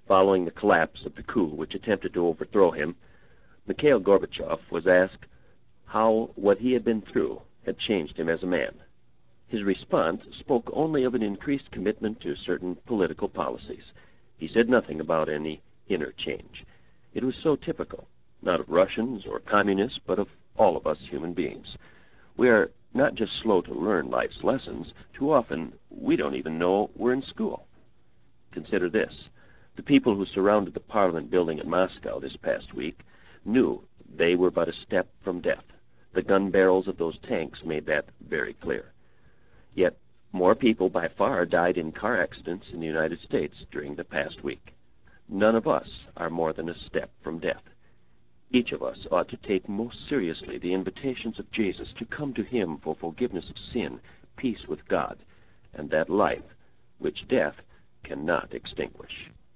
Following the collapse of the coup which attempted to overthrow him, Mikhail Gorbachev was asked how what he had been through had changed him as a man. His response spoke only of an increased commitment to certain political policies. He said nothing about any inner change. It was so typical, not of Russians or communists, but of all of us human beings. We are not just slow to learn life's lessons. Too often, we don't even know we're in school. Consider this. The people who surrounded the Parliament building in Moscow this past week knew they were but a step from death. The gun barrels of those tanks made that very clear. Yet, more people by far died in car accidents in the United States during the past week. None of us are more than a step from death. Each of us ought to take most seriously the invitations of Jesus to come to him for forgiveness of sin, peace with God, and that life which death cannot extinguish.